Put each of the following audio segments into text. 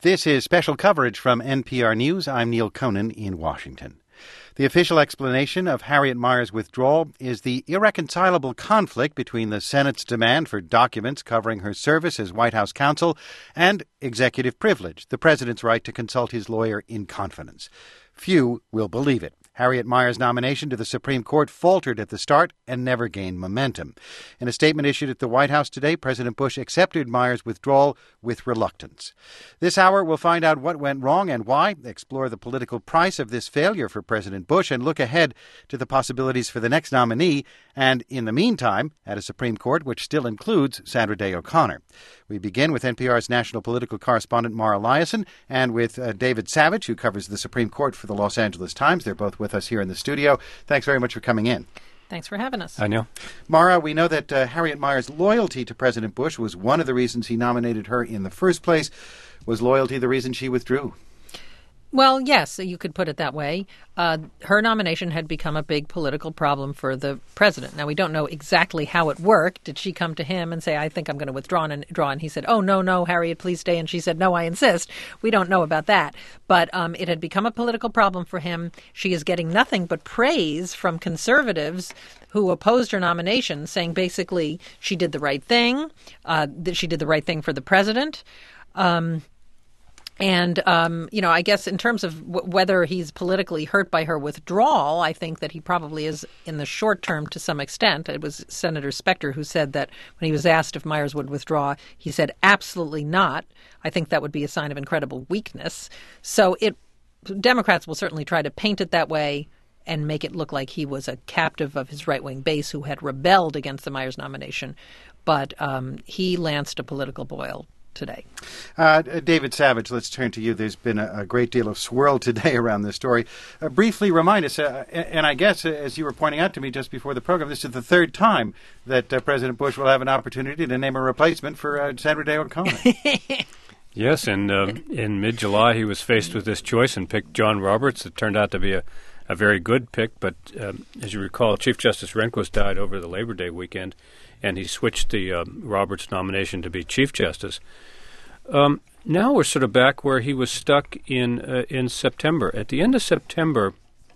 This is special coverage from NPR News. I'm Neil Conan in Washington. The official explanation of Harriet Mier's withdrawal is the irreconcilable conflict between the Senate's demand for documents covering her service as White House counsel and executive privilege, the president's right to consult his lawyer in confidence. Few will believe it. Harriet Mier's nomination to the Supreme Court faltered at the start and never gained momentum. In a statement issued at the White House today, President Bush accepted Mier's withdrawal with reluctance. This hour, we'll find out what went wrong and why, explore the political price of this failure for President Bush, and look ahead to the possibilities for the next nominee, and in the meantime, at a Supreme Court which still includes Sandra Day O'Connor. We begin with NPR's national political correspondent Mara Liasson and with David Savage, who covers the Supreme Court for the Los Angeles Times. They're both with us here in the studio. Thanks very much for coming in. Thanks for having us. I know. Mara, we know that Harriet Mier's loyalty to President Bush was one of the reasons he nominated her in the first place. Was loyalty the reason she withdrew? Well, yes, you could put it that way. Her nomination had become a big political problem for the president. Now, we don't know exactly how it worked. Did she come to him and say, I think I'm going to withdraw? And he said, oh, no, Harriet, please stay. And she said, no, I insist. We don't know about that. But it had become a political problem for him. She is getting nothing but praise from conservatives who opposed her nomination, saying basically she did the right thing, that she did the right thing for the president. I guess in terms of whether he's politically hurt by her withdrawal, I think that he probably is in the short term to some extent. It was Senator Specter who said that when he was asked if Miers would withdraw, he said, absolutely not. I think that would be a sign of incredible weakness. So Democrats will certainly try to paint it that way and make it look like he was a captive of his right-wing base who had rebelled against the Miers nomination. But he lanced a political boil today. David Savage, let's turn to you. There's been a great deal of swirl today around this story. Briefly remind us, and I guess as you were pointing out to me just before the program, this is the third time that President Bush will have an opportunity to name a replacement for Sandra Day O'Connor. Yes, and in mid-July he was faced with this choice and picked John Roberts. It turned out to be a very good pick, but as you recall, Chief Justice Rehnquist died over the Labor Day weekend, and he switched the Roberts nomination to be Chief Justice. Now we're sort of back where he was stuck in September. At the end of September,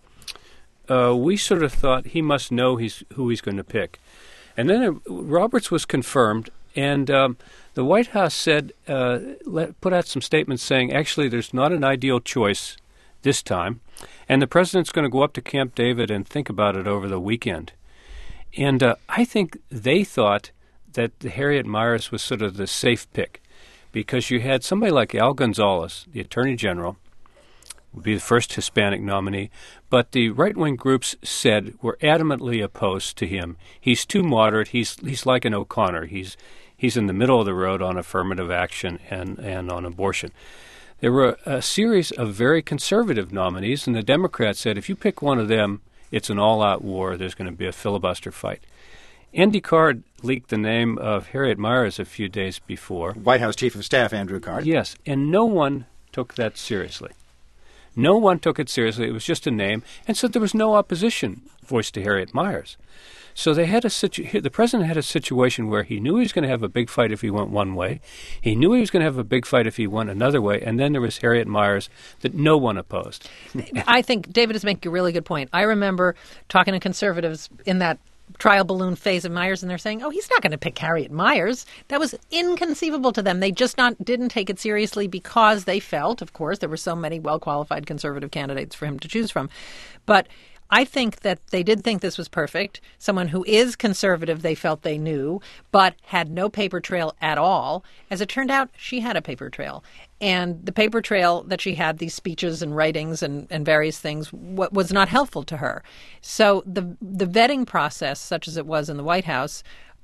we sort of thought he must know who he's going to pick. And then Roberts was confirmed, and the White House said, put out some statements saying, actually, there's not an ideal choice this time, and the president's going to go up to Camp David and think about it over the weekend. And I think they thought that Harriet Miers was sort of the safe pick, because you had somebody like Al Gonzalez, the Attorney General, would be the first Hispanic nominee, but the right-wing groups were adamantly opposed to him. He's too moderate. He's like an O'Connor. He's in the middle of the road on affirmative action and on abortion. There were a series of very conservative nominees, and the Democrats said, if you pick one of them, it's an all-out war. There's going to be a filibuster fight. Andy Card leaked the name of Harriet Miers a few days before. White House Chief of Staff Andrew Card. Yes, and no one took that seriously. No one took it seriously. It was just a name, and so there was no opposition voiced to Harriet Miers. So they had the president had a situation where he knew he was going to have a big fight if he went one way. He knew he was going to have a big fight if he went another way. And then there was Harriet Miers that no one opposed. I think David is making a really good point. I remember talking to conservatives in that trial balloon phase of Miers, and they're saying, oh, he's not going to pick Harriet Miers. That was inconceivable to them. They just didn't take it seriously because they felt, of course, there were so many well-qualified conservative candidates for him to choose from. But I think that they did think this was perfect. Someone who is conservative, they felt they knew, but had no paper trail at all. As it turned out, she had a paper trail. And the paper trail that she had, these speeches and writings and various things, was not helpful to her. So the vetting process, such as it was in the White House,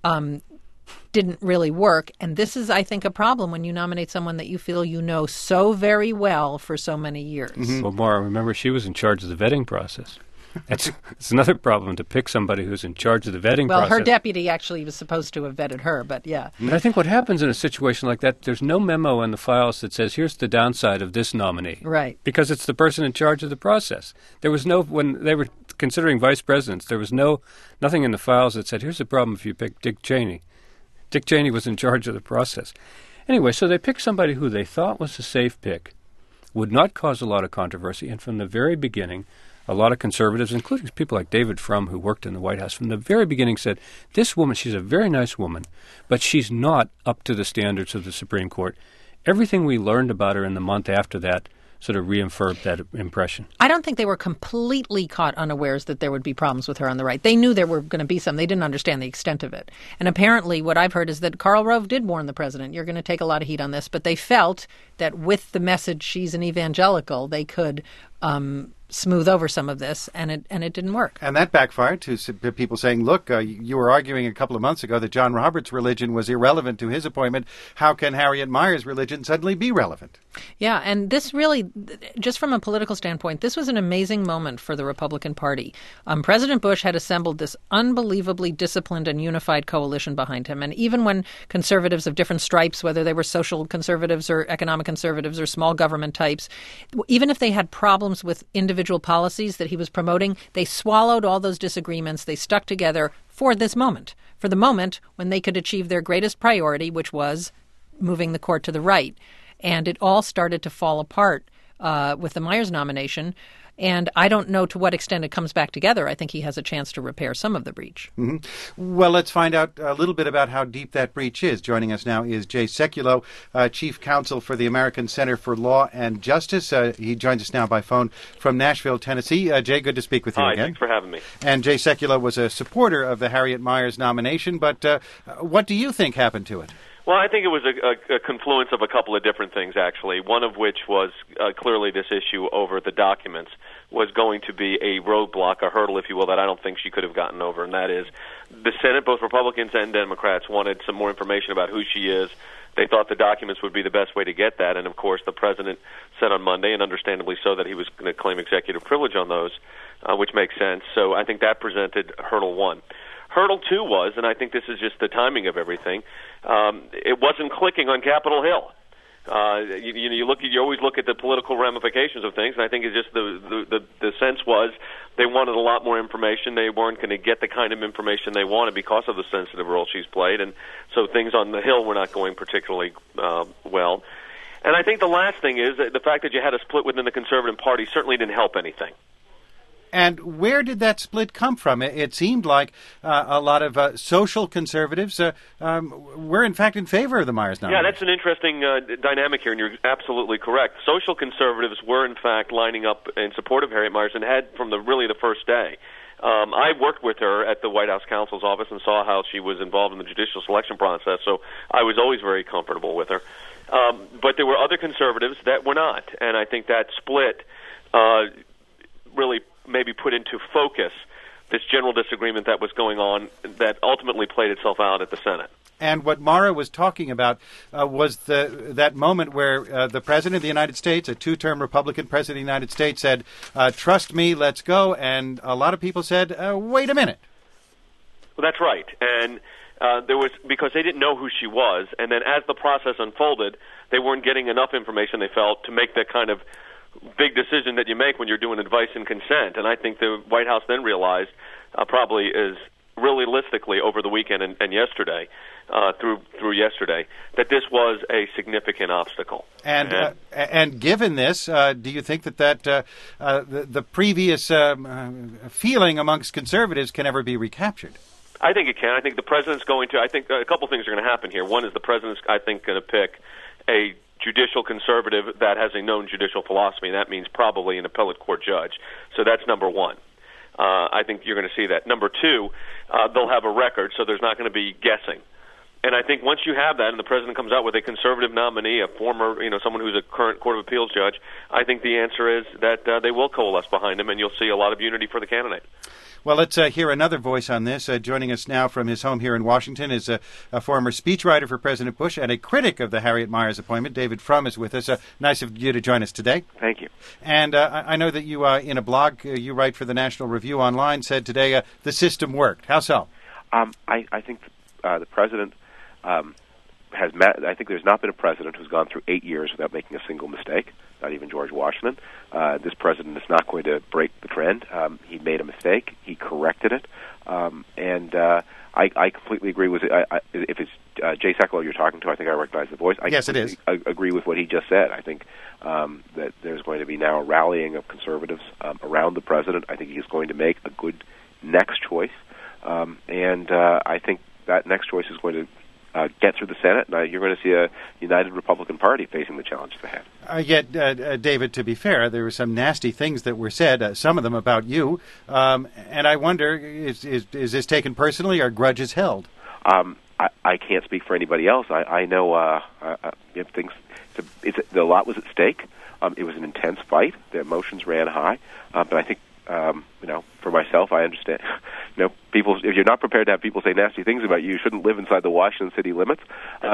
didn't really work. And this is, I think, a problem when you nominate someone that you feel you know so very well for so many years. Mm-hmm. Well, Maura, remember, she was in charge of the vetting process. It's another problem to pick somebody who's in charge of the vetting process. Well, her deputy actually was supposed to have vetted her, but yeah. But I think what happens in a situation like that, there's no memo in the files that says, here's the downside of this nominee. Right. Because it's the person in charge of the process. There was when they were considering vice presidents, there was nothing in the files that said, here's the problem if you pick Dick Cheney. Dick Cheney was in charge of the process. Anyway, so they picked somebody who they thought was a safe pick, would not cause a lot of controversy, and from the very beginning, a lot of conservatives, including people like David Frum, who worked in the White House, from the very beginning said, this woman, she's a very nice woman, but she's not up to the standards of the Supreme Court. Everything we learned about her in the month after that sort of reaffirmed that impression. I don't think they were completely caught unawares that there would be problems with her on the right. They knew there were going to be some. They didn't understand the extent of it. And apparently what I've heard is that Karl Rove did warn the president, you're going to take a lot of heat on this. But they felt that with the message she's an evangelical, they could smooth over some of this, and it didn't work. And that backfired to people saying, look, you were arguing a couple of months ago that John Roberts' religion was irrelevant to his appointment. How can Harriet Meyer's religion suddenly be relevant? Yeah, and this really, just from a political standpoint, this was an amazing moment for the Republican Party. President Bush had assembled this unbelievably disciplined and unified coalition behind him. And even when conservatives of different stripes, whether they were social conservatives or economic conservatives or small government types, even if they had problems with individual policies that he was promoting, they swallowed all those disagreements. They stuck together for this moment, for the moment when they could achieve their greatest priority, which was moving the court to the right. And it all started to fall apart with the Myers nomination. And I don't know to what extent it comes back together. I think he has a chance to repair some of the breach. Mm-hmm. Well, let's find out a little bit about how deep that breach is. Joining us now is Jay Sekulow, Chief Counsel for the American Center for Law and Justice. He joins us now by phone from Nashville, Tennessee. Jay, good to speak with you again. Hi, thanks for having me. And Jay Sekulow was a supporter of the Harriet Myers nomination, but what do you think happened to it? Well, I think it was a confluence of a couple of different things, actually. One of which was clearly this issue over the documents was going to be a roadblock, a hurdle, if you will, that I don't think she could have gotten over, and that is the Senate, both Republicans and Democrats, wanted some more information about who she is. They thought the documents would be the best way to get that, and of course the president said on Monday, and understandably so, that he was going to claim executive privilege on those, which makes sense. So I think that presented hurdle one. Hurdle two was, and I think this is just the timing of everything, it wasn't clicking on Capitol Hill. You always look at the political ramifications of things, and I think it's just the sense was they wanted a lot more information. They weren't going to get the kind of information they wanted because of the sensitive role she's played, and so things on the Hill were not going particularly well. And I think the last thing is that the fact that you had a split within the Conservative Party certainly didn't help anything. And where did that split come from? It seemed like a lot of social conservatives were, in fact, in favor of the Myers nomination. Yeah, that's an interesting dynamic here, and you're absolutely correct. Social conservatives were, in fact, lining up in support of Harriet Myers and had from really the first day. I worked with her at the White House counsel's office and saw how she was involved in the judicial selection process, so I was always very comfortable with her. But there were other conservatives that were not, and I think that split really maybe put into focus this general disagreement that was going on that ultimately played itself out at the Senate. And what Mara was talking about was that moment where the President of the United States, a two-term Republican President of the United States, said, trust me, let's go. And a lot of people said, wait a minute. Well, that's right. And there was, because they didn't know who she was, and then as the process unfolded, they weren't getting enough information, they felt, to make that kind of big decision that you make when you're doing advice and consent. And I think the White House then realized, probably is realistically over the weekend and yesterday, through yesterday, that this was a significant obstacle. And given this, do you think that the previous feeling amongst conservatives can ever be recaptured? I think it can. I think the president's going to. I think a couple things are going to happen here. One is the president's, I think, going to pick a judicial conservative that has a known judicial philosophy, and that means probably an appellate court judge. So that's number one. I think you're going to see that. Number two, they'll have a record, so there's not going to be guessing. And I think once you have that and the president comes out with a conservative nominee, a former, someone who's a current Court of Appeals judge, I think the answer is that they will coalesce behind him, and you'll see a lot of unity for the candidate. Well, let's hear another voice on this. Joining us now from his home here in Washington is a former speechwriter for President Bush and a critic of the Harriet Myers appointment. David Frum is with us. Nice of you to join us today. Thank you. And I know that you, in a blog you write for the National Review Online, said today the system worked. How so? I think the president has met. I think there's not been a president who's gone through 8 years without making a single mistake. Not even George Washington. This president is not going to break the trend. He made a mistake. He corrected it. And I completely agree with it. If it's Jay Sekulow you're talking to. I think I recognize the voice. Yes, it is. I agree with what he just said. I think that there's going to be now a rallying of conservatives around the president. I think he's going to make a good next choice, and I think that next choice is going to get through the Senate, and you're going to see a united Republican Party facing the challenge ahead. Yet, David, to be fair, there were some nasty things that were said, some of them about you, and I wonder, is this taken personally or grudges held? I can't speak for anybody else. I know things. A lot was at stake. It was an intense fight. The emotions ran high, but I think for myself, I understand. People, if you're not prepared to have people say nasty things about you, you shouldn't live inside the Washington city limits.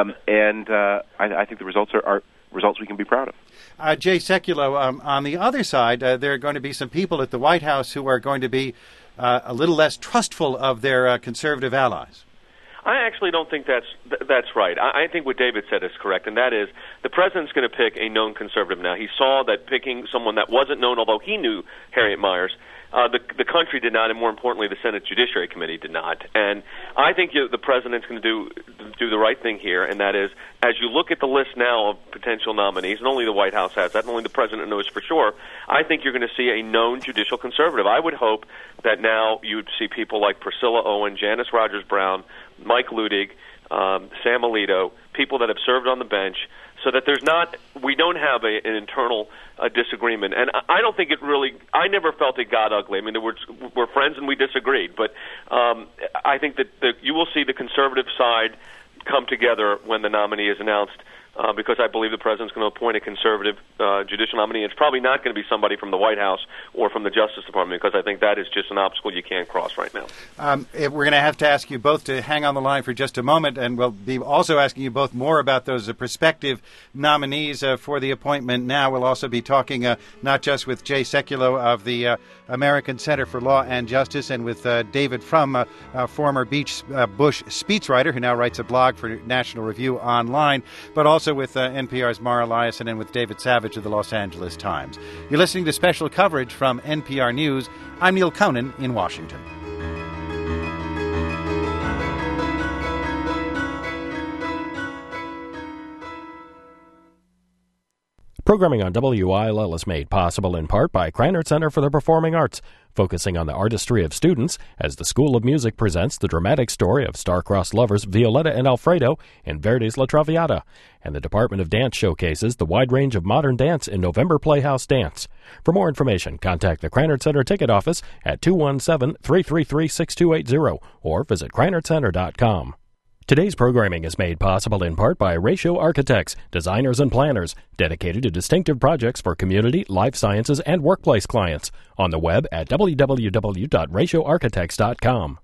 I think the results are results we can be proud of. Jay Sekulow, on the other side, there are going to be some people at the White House who are going to be a little less trustful of their conservative allies. I actually don't think that's right. I think what David said is correct, and that is the president's going to pick a known conservative now. He saw that picking someone that wasn't known, although he knew Harriet Miers, the country did not, and more importantly, the Senate Judiciary Committee did not. And I think the president's going to do the right thing here, and that is, as you look at the list now of potential nominees, and only the White House has that, and only the president knows for sure, I think you're going to see a known judicial conservative. I would hope that now you'd see people like Priscilla Owen, Janice Rogers Brown, Mike Ludig, Sam Alito, people that have served on the bench, so that we don't have an internal disagreement. And I don't think I never felt it got ugly. I mean, we're friends and we disagreed, but I think that you will see the conservative side come together when the nominee is announced, because I believe the president's going to appoint a conservative judicial nominee. It's probably not going to be somebody from the White House or from the Justice Department, because I think that is just an obstacle you can't cross right now. We're going to have to ask you both to hang on the line for just a moment, and we'll be also asking you both more about those prospective nominees for the appointment now. We'll also be talking not just with Jay Sekulow of the American Center for Law and Justice and with David Frum, former Bush speechwriter who now writes a blog for National Review Online, but also with NPR's Mara Liasson and with David Savage of the Los Angeles Times. You're listening to special coverage from NPR News. I'm Neil Conan in Washington. Programming on WILL is made possible in part by Krannert Center for the Performing Arts, focusing on the artistry of students as the School of Music presents the dramatic story of star-crossed lovers Violetta and Alfredo in Verdi's La Traviata, and the Department of Dance showcases the wide range of modern dance in November Playhouse Dance. For more information, contact the Krannert Center ticket office at 217-333-6280 or visit KrannertCenter.com. Today's programming is made possible in part by Ratio Architects, designers and planners, dedicated to distinctive projects for community, life sciences, and workplace clients. On the web at www.ratioarchitects.com.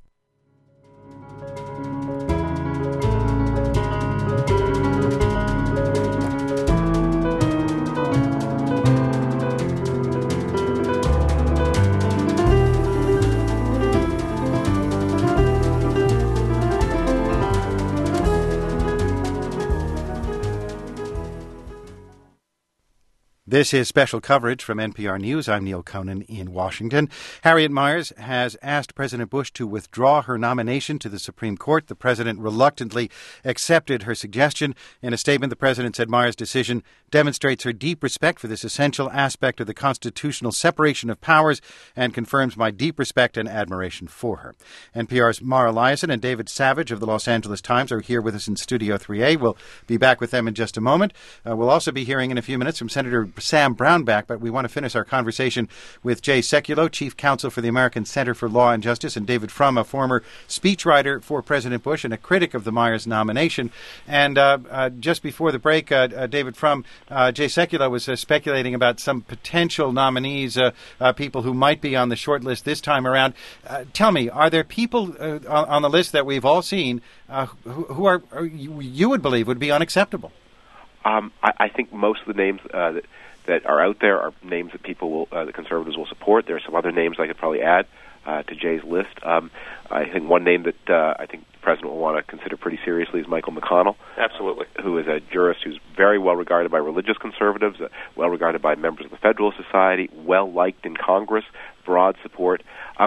This is special coverage from NPR News. I'm Neil Conan in Washington. Harriet Miers has asked President Bush to withdraw her nomination to the Supreme Court. The president reluctantly accepted her suggestion. In a statement, the president said Miers' decision demonstrates her deep respect for this essential aspect of the constitutional separation of powers and confirms my deep respect and admiration for her. NPR's Mara Liasson and David Savage of the Los Angeles Times are here with us in Studio 3A. We'll be back with them in just a moment. We'll also be hearing in a few minutes from Senator Sam Brownback, but we want to finish our conversation with Jay Sekulow, Chief Counsel for the American Center for Law and Justice, and David Frum, a former speechwriter for President Bush and a critic of the Miers nomination. And just before the break, David Frum, Jay Sekulow was speculating about some potential nominees, people who might be on the short list this time around. Tell me, are there people on the list that we've all seen who are you would believe would be unacceptable? I think most of the names that are out there are names that the conservatives will support. There are some other names I could probably add to Jay's list. I think one name that I think the president will want to consider pretty seriously is Michael McConnell. Absolutely. Who is a jurist who's very well regarded by religious conservatives, well regarded by members of the Federalist Society, well liked in Congress, broad support.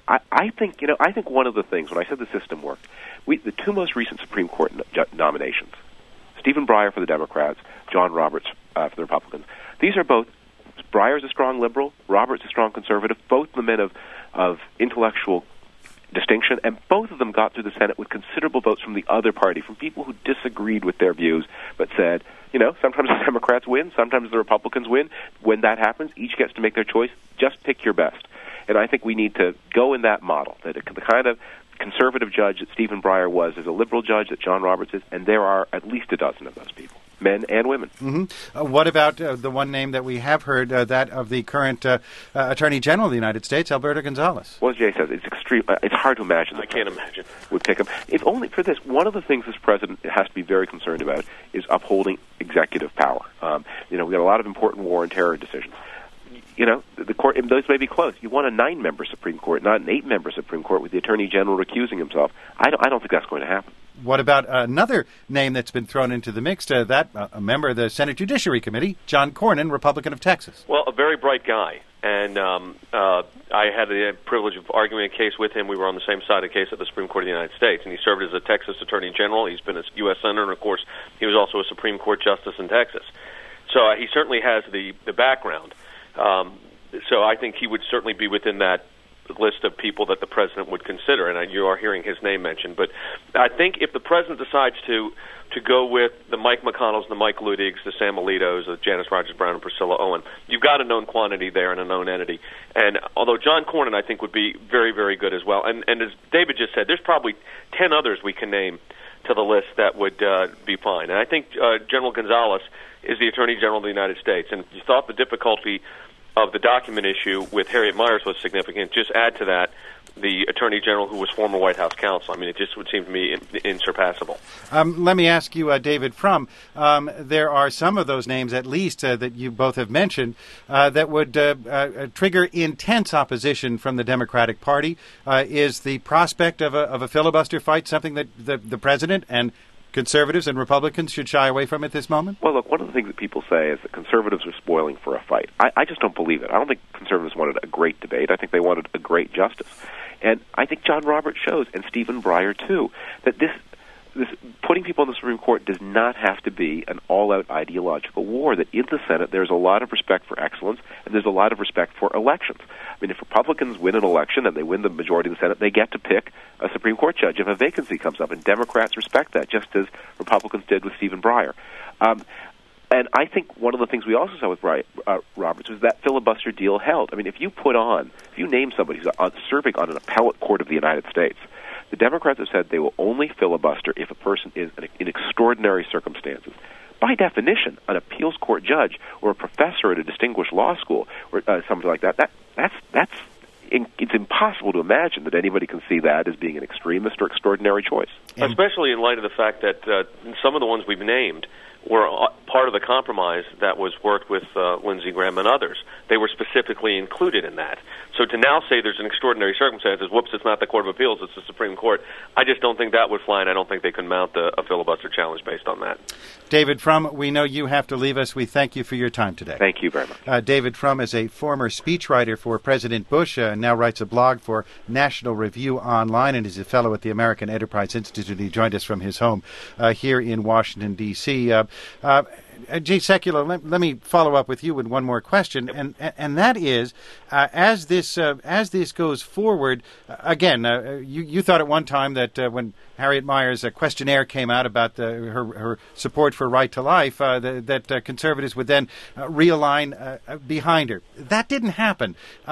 I think one of the things, when I said the system worked, the two most recent Supreme Court nominations, Stephen Breyer for the Democrats, John Roberts for the Republicans, these are both, Breyer's a strong liberal, Roberts a strong conservative, both the men of intellectual distinction, and both of them got through the Senate with considerable votes from the other party, from people who disagreed with their views, but said, sometimes the Democrats win, sometimes the Republicans win. When that happens, each gets to make their choice. Just pick your best. And I think we need to go in that model, that the kind of conservative judge that Stephen Breyer was is a liberal judge that John Roberts is, and there are at least a dozen of those people, men and women. Mm-hmm. What about the one name that we have heard, that of the current Attorney General of the United States, Alberto Gonzales? Well, as Jay says, it's extreme. It's hard to imagine. I can't imagine. Would pick him. If only for this. One of the things this president has to be very concerned about is upholding executive power. We got a lot of important war and terror decisions. The court, those may be close. You want a 9-member Supreme Court, not an 8-member Supreme Court with the Attorney General recusing himself. I don't think that's going to happen. What about another name that's been thrown into the mix, a member of the Senate Judiciary Committee, John Cornyn, Republican of Texas? Well, a very bright guy. And I had the privilege of arguing a case with him. We were on the same side of the case at the Supreme Court of the United States. And he served as a Texas Attorney General. He's been a U.S. Senator, and, of course, he was also a Supreme Court Justice in Texas. So he certainly has the background. So I think he would certainly be within that list of people that the president would consider, and you are hearing his name mentioned. But I think if the president decides to go with the Mike McConnells, the Mike Lutigs, the Sam Alitos, the Janice Rogers Brown, and Priscilla Owen, you've got a known quantity there and a known entity. And although John Cornyn, I think, would be very, very good as well. And as David just said, there's probably 10 others we can name to the list that would be fine. And I think General Gonzales is the Attorney General of the United States. And you thought the difficulty of the document issue with Harriet Miers was significant. Just add to that the Attorney General who was former White House counsel. I mean, it just would seem to me insurpassable. Let me ask you, David Frum, there are some of those names, at least, that you both have mentioned, that would trigger intense opposition from the Democratic Party. Is the prospect of a filibuster fight something that the president and conservatives and Republicans should shy away from at this moment? Well, look, one of the things that people say is that conservatives are spoiling for a fight. I just don't believe it. I don't think conservatives wanted a great debate. I think they wanted a great justice. And I think John Roberts shows, and Stephen Breyer too, that this putting people in the Supreme Court does not have to be an all-out ideological war, that in the Senate there's a lot of respect for excellence and there's a lot of respect for elections. I mean, if Republicans win an election and they win the majority of the Senate, they get to pick a Supreme Court judge if a vacancy comes up, and Democrats respect that, just as Republicans did with Stephen Breyer. And I think one of the things we also saw with Roberts was that filibuster deal held. I mean, if you name somebody who's serving on an appellate court of the United States, the Democrats have said they will only filibuster if a person is in extraordinary circumstances. By definition, an appeals court judge or a professor at a distinguished law school or something like it's impossible to imagine that anybody can see that as being an extremist or extraordinary choice. Especially in light of the fact that some of the ones we've named were part of the compromise that was worked with Lindsey Graham and others. They were specifically included in that. So to now say there's an extraordinary circumstances, whoops, it's not the Court of Appeals, it's the Supreme Court, I just don't think that would fly, and I don't think they can mount a filibuster challenge based on that. David Frum, we know you have to leave us. We thank you for your time today. Thank you very much. David Frum is a former speechwriter for President Bush, now writes a blog for National Review Online, and is a fellow at the American Enterprise Institute. He joined us from his home here in Washington, D.C. Jay Sekulow, let me follow up with you with one more question, and that is, as this goes forward, again, you thought at one time that when Harriet Miers' questionnaire came out about her support for right to life, that conservatives would then realign behind her. That didn't happen.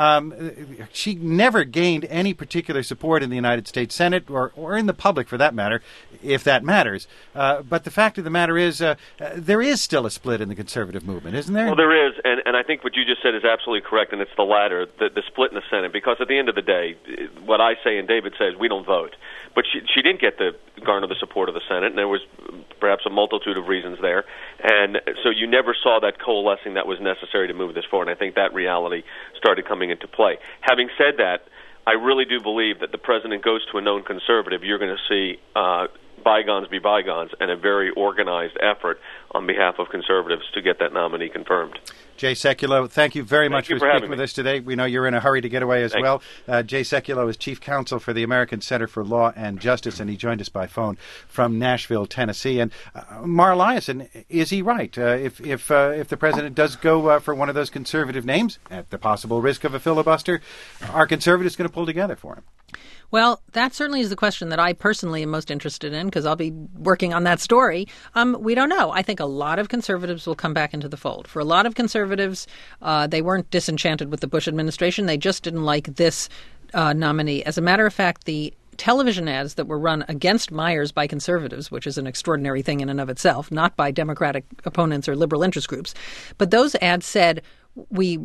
She never gained any particular support in the United States Senate or in the public, for that matter, if that matters. But the fact of the matter is, there is still a split in the conservative movement, isn't there? Well, there is, and I think what you just said is absolutely correct, and it's the latter, the split in the Senate, because at the end of the day, what I say and David says, we don't vote. But she didn't get to garner the support of the Senate, and there was perhaps a multitude of reasons there. And so you never saw that coalescing that was necessary to move this forward, and I think that reality started coming into play. Having said that, I really do believe that the president goes to a known conservative, you're going to see bygones be bygones and a very organized effort on behalf of conservatives to get that nominee confirmed. Jay Sekulow, thank you very much for speaking with me. us today. We know you're in a hurry to get away as well. Jay Sekulow is Chief Counsel for the American Center for Law and Justice, and he joined us by phone from Nashville, Tennessee. And Mara Liasson, is he right? If the president does go for one of those conservative names, at the possible risk of a filibuster, are conservatives going to pull together for him? Well, that certainly is the question that I personally am most interested in, because I'll be working on that story. We don't know. I think a lot of conservatives will come back into the fold. For a lot of conservatives, they weren't disenchanted with the Bush administration. They just didn't like this nominee. As a matter of fact, the television ads that were run against Myers by conservatives, which is an extraordinary thing in and of itself, not by Democratic opponents or liberal interest groups, but those ads said, we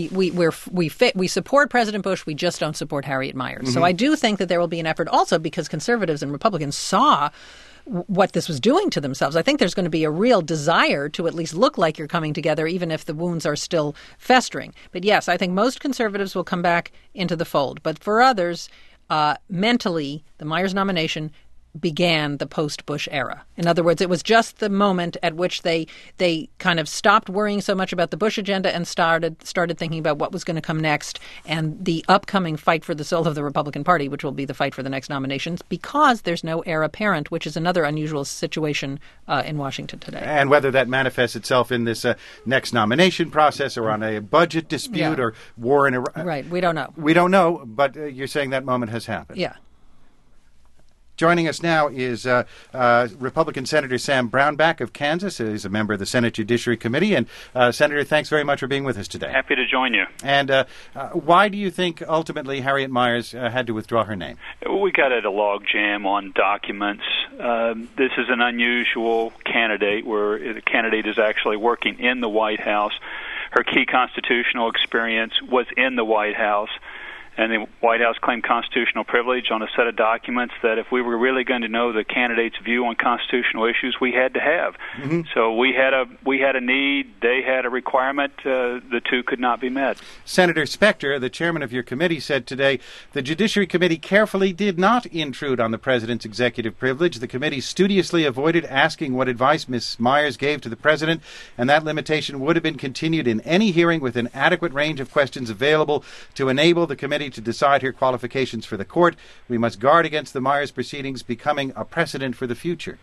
support President Bush. We just don't support Harriet Myers. So I do think that there will be an effort also because conservatives and Republicans saw what this was doing to themselves. I think there's going to be a real desire to at least look like you're coming together, even if the wounds are still festering. But yes, I think most conservatives will come back into the fold. But for others, mentally, the Myers nomination began the post-Bush era. In other words, it was just the moment at which they kind of stopped worrying so much about the Bush agenda and started thinking about what was going to come next and the upcoming fight for the soul of the Republican Party, which will be the fight for the next nominations, because there's no heir apparent, which is another unusual situation in Washington today. And whether that manifests itself in this next nomination process or on a budget dispute or war in Iraq. Right, we don't know. We don't know, but you're saying that moment has happened. Yeah. Joining us now is Republican Senator Sam Brownback of Kansas. He's a member of the Senate Judiciary Committee. And, Senator, thanks very much for being with us today. Happy to join you. And why do you think ultimately Harriet Myers had to withdraw her name? We got at a logjam on documents. This is an unusual candidate where the candidate is actually working in the White House. Her key constitutional experience was in the White House. And the White House claimed constitutional privilege on a set of documents that if we were really going to know the candidate's view on constitutional issues, we had to have. Mm-hmm. So we had a need, they had a requirement, the two could not be met. Senator Specter, the chairman of your committee, said today the Judiciary Committee carefully did not intrude on the president's executive privilege. The committee studiously avoided asking what advice Ms. Myers gave to the president, and that limitation would have been continued in any hearing with an adequate range of questions available to enable the committee to decide her qualifications for the court. We must guard against the Myers proceedings becoming a precedent for the future.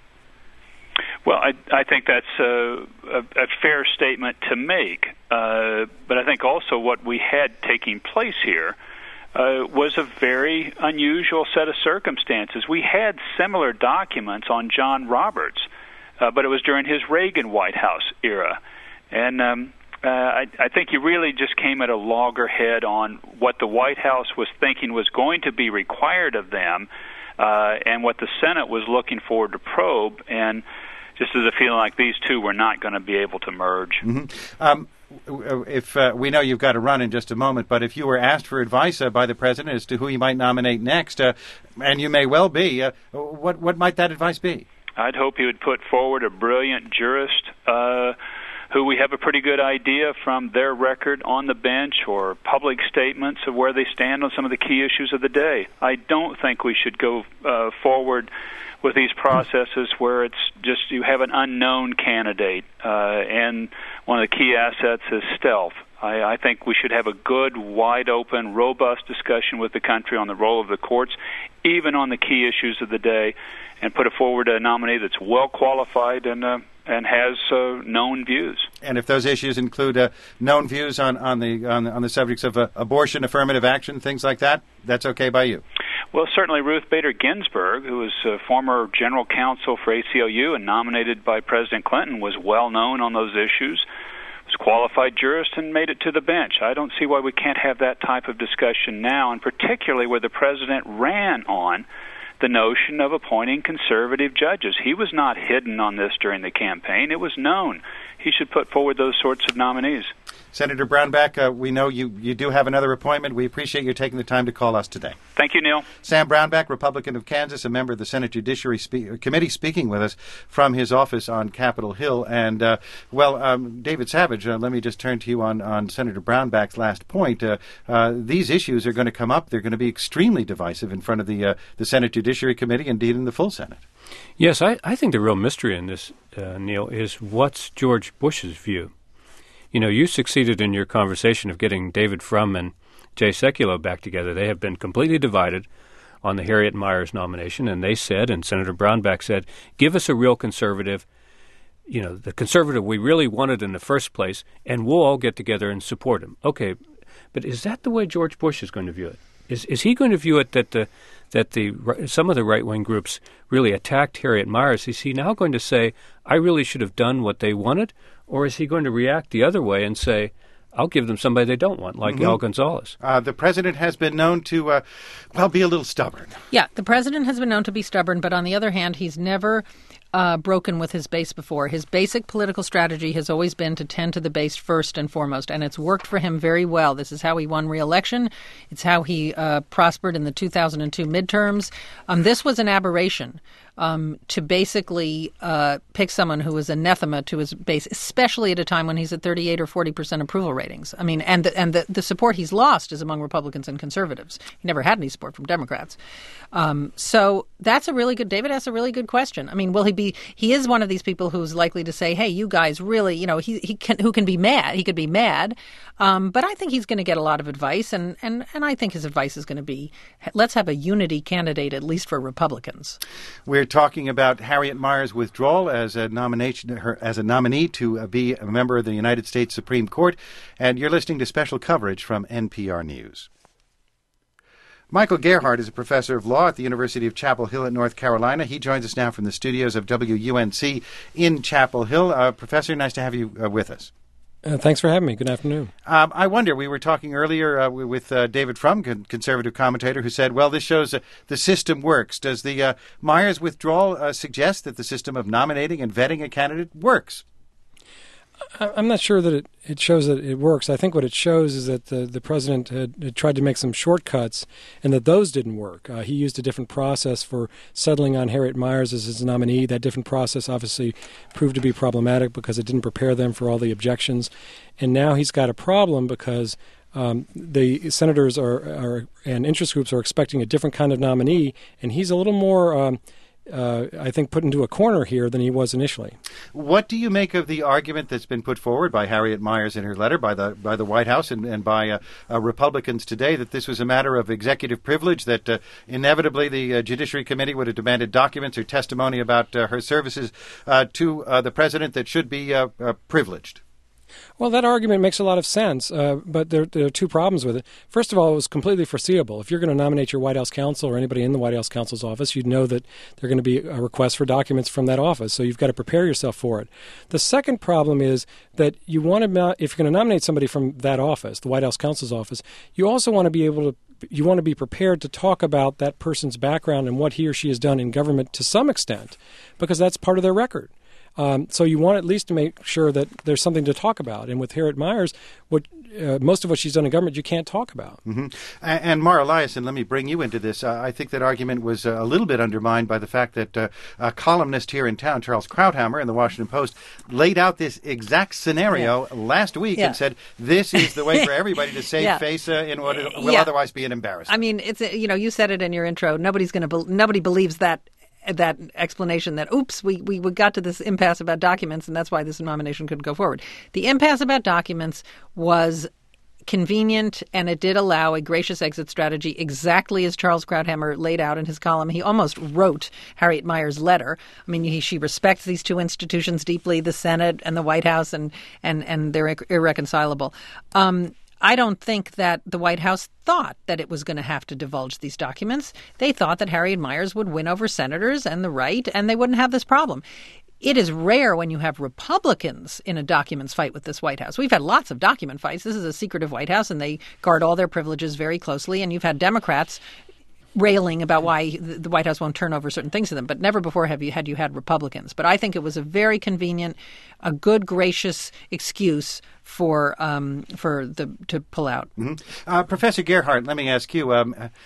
Well, I think that's a fair statement to make, but I think also what we had taking place here was a very unusual set of circumstances. We had similar documents on John Roberts, but it was during his Reagan White House era. And I think you really just came at a loggerhead on what the White House was thinking was going to be required of them and what the Senate was looking forward to probe, and just as a feeling like these two were not going to be able to merge. Mm-hmm. If we know you've got to run in just a moment, but if you were asked for advice by the president as to who he might nominate next, and you may well be, what might that advice be? I'd hope he would put forward a brilliant jurist who we have a pretty good idea from their record on the bench or public statements of where they stand on some of the key issues of the day. I don't think we should go forward with these processes where it's just you have an unknown candidate, and one of the key assets is stealth. I think we should have a good, wide-open, robust discussion with the country on the role of the courts, even on the key issues of the day, and put forward a nominee that's well qualified and has known views. And if those issues include known views on the subjects of abortion, affirmative action, things like that, that's okay by you? Well, certainly Ruth Bader Ginsburg, who was former general counsel for ACLU and nominated by President Clinton, was well known on those issues, was a qualified jurist, and made it to the bench. I don't see why we can't have that type of discussion now, and particularly where the president ran on the notion of appointing conservative judges. He was not hidden on this during the campaign. It was known. He should put forward those sorts of nominees. Senator Brownback, we know you do have another appointment. We appreciate you taking the time to call us today. Thank you, Neil. Sam Brownback, Republican of Kansas, a member of the Senate Judiciary Committee, speaking with us from his office on Capitol Hill. And, David Savage, let me just turn to you on Senator Brownback's last point. These issues are going to come up. They're going to be extremely divisive in front of the Senate Judiciary Committee, indeed in the full Senate. Yes, I think the real mystery in this, Neil, is what's George Bush's view? You know, you succeeded in your conversation of getting David Frum and Jay Sekulow back together. They have been completely divided on the Harriet Miers nomination, and they said, and Senator Brownback said, give us a real conservative, you know, the conservative we really wanted in the first place, and we'll all get together and support him. Okay, but is that the way George Bush is going to view it? Is he going to view it that some of the right-wing groups really attacked Harriet Miers? Is he now going to say, I really should have done what they wanted? Or is he going to react the other way and say, I'll give them somebody they don't want, like Al Gonzalez? The president has been known to, be a little stubborn. Yeah, the president has been known to be stubborn, but on the other hand, he's never broken with his base before. His basic political strategy has always been to tend to the base first and foremost, and it's worked for him very well. This is how he won re-election. It's how he prospered in the 2002 midterms. This was an aberration. To basically pick someone who is anathema to his base, especially at a time when he's at 38 or 40% approval ratings. I mean, and the support he's lost is among Republicans and conservatives. He never had any support from Democrats. So that's David asks a really good question. I mean, he is one of these people who's likely to say, hey, you guys really, you know, who can be mad. He could be mad. But I think he's going to get a lot of advice. And I think his advice is going to be, let's have a unity candidate, at least for Republicans. We're talking about Harriet Miers' withdrawal as a nominee to be a member of the United States Supreme Court, and you're listening to special coverage from NPR News. Michael Gerhardt is a professor of law at the University of Chapel Hill in North Carolina. He joins us now from the studios of WUNC in Chapel Hill. Professor, nice to have you with us. Thanks for having me. Good afternoon. I wonder, we were talking earlier with David Frum, conservative commentator, who said, well, this shows the system works. Does the Miers withdrawal suggest that the system of nominating and vetting a candidate works? I'm not sure that it shows that it works. I think what it shows is that the president had tried to make some shortcuts and that those didn't work. He used a different process for settling on Harriet Miers as his nominee. That different process obviously proved to be problematic because it didn't prepare them for all the objections. And now he's got a problem because the senators and interest groups are expecting a different kind of nominee, and he's a little more I think, put into a corner here than he was initially. What do you make of the argument that's been put forward by Harriet Miers in her letter, by the White House and by Republicans today, that this was a matter of executive privilege, that inevitably the Judiciary Committee would have demanded documents or testimony about her services to the president that should be privileged? Well, that argument makes a lot of sense, but there are two problems with it. First of all, it was completely foreseeable. If you're going to nominate your White House counsel or anybody in the White House counsel's office, you'd know that there are going to be a request for documents from that office, so you've got to prepare yourself for it. The second problem is that if you're going to nominate somebody from that office, the White House counsel's office, you also want to be prepared to talk about that person's background and what he or she has done in government to some extent, because that's part of their record. So you want at least to make sure that there's something to talk about. And with Harriet Miers, most of what she's done in government, you can't talk about. Mm-hmm. And Mara Liasson, let me bring you into this. I think that argument was a little bit undermined by the fact that a columnist here in town, Charles Krauthammer, in the Washington Post, laid out this exact scenario last week and said, this is the way for everybody to save face in what will otherwise be an embarrassment. I mean, it's you said it in your intro. Nobody believes that explanation that, oops, we got to this impasse about documents and that's why this nomination couldn't go forward. The impasse about documents was convenient, and it did allow a gracious exit strategy exactly as Charles Krauthammer laid out in his column. He almost wrote Harriet Miers' letter. I mean, she respects these two institutions deeply, the Senate and the White House, and they're irreconcilable. I don't think that the White House thought that it was going to have to divulge these documents. They thought that Harriet Miers would win over senators and the right, and they wouldn't have this problem. It is rare when you have Republicans in a documents fight with this White House. We've had lots of document fights. This is a secretive White House, and they guard all their privileges very closely. And you've had Democrats railing about why the White House won't turn over certain things to them, but never before have you had Republicans. But I think it was a very convenient, a good, gracious excuse to pull out. Mm-hmm. Professor Gerhardt, let me ask you: